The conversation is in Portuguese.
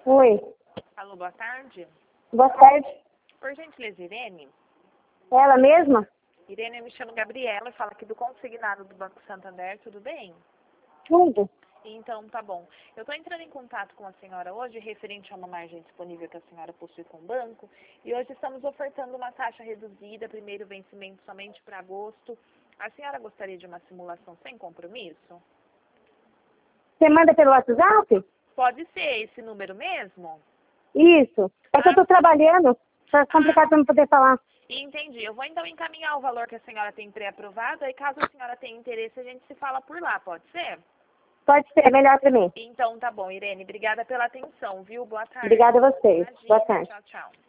Oi. Alô, boa tarde. Boa tarde. Por gentileza, Irene? Ela mesma? Irene, eu me chamo Gabriela, falo aqui do consignado do Banco Santander, tudo bem? Tudo. Então, tá bom. Eu estou entrando em contato com a senhora hoje, referente a uma margem disponível que a senhora possui com o banco, e hoje estamos ofertando uma taxa reduzida, primeiro vencimento somente para agosto. A senhora gostaria de uma simulação sem compromisso? Você manda pelo WhatsApp? Pode ser esse número mesmo? Isso. É que eu tô trabalhando. Tá complicado pra não poder falar. Entendi. Eu vou então encaminhar o valor que a senhora tem pré-aprovado, e caso a senhora tenha interesse, a gente se fala por lá, pode ser? Pode ser, melhor pra mim. Então tá bom, Irene. Obrigada pela atenção, viu? Boa tarde. Obrigada a vocês. Imagina. Boa tarde. Tchau, tchau.